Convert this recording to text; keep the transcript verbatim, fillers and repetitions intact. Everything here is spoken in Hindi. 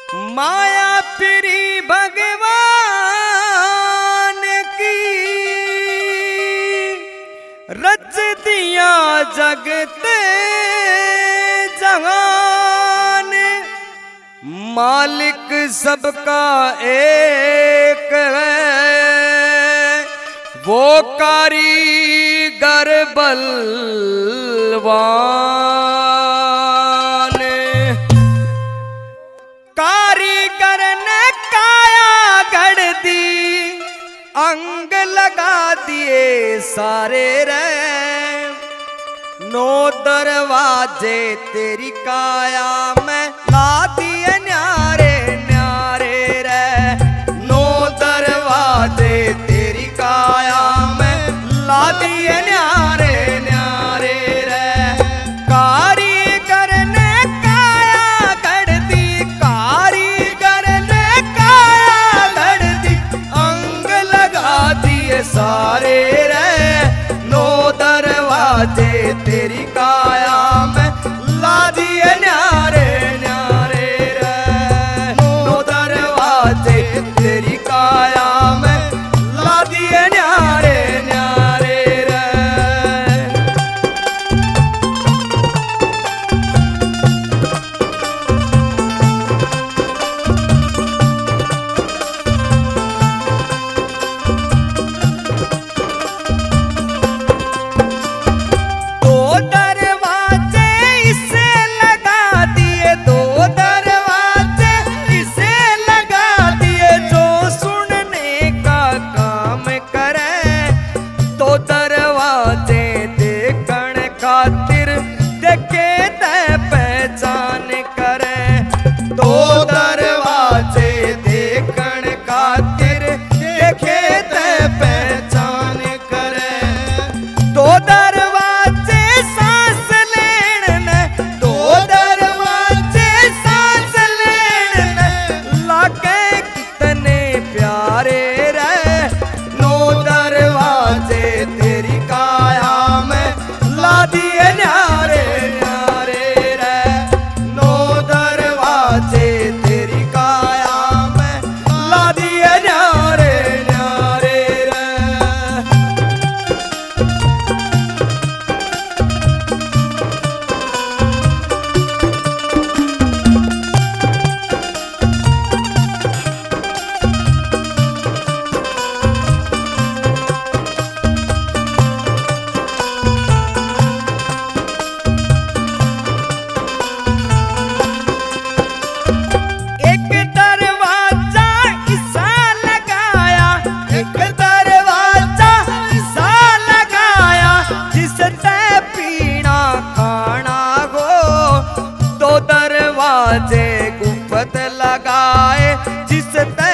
माया प्री भगवान की रच दिया जगते जहान। मालिक सबका एक है, वो कारीगर बलवान। कारीगर ने काया गढ़ दी, अंग लगा दिए सारे रे। नौ दरवाजे तेरी काया में ला दिए न्यारे न्यारे रे। नौ दरवाजे तेरी काया में ला दिए न्यारे न्यारे रे। कारीगर ने काया गढ़ दी, कारीगर ने काया गढ़ दी, अंग लगा दिए सारे रे। नौ दरवाजे तेरी काया में ला दिए न्यारे न्यारे रे। नौ दरवाजे तेरी काया में ला दिए न्यारे न्यारे रे। दरवाजे गुफत लगाए जिस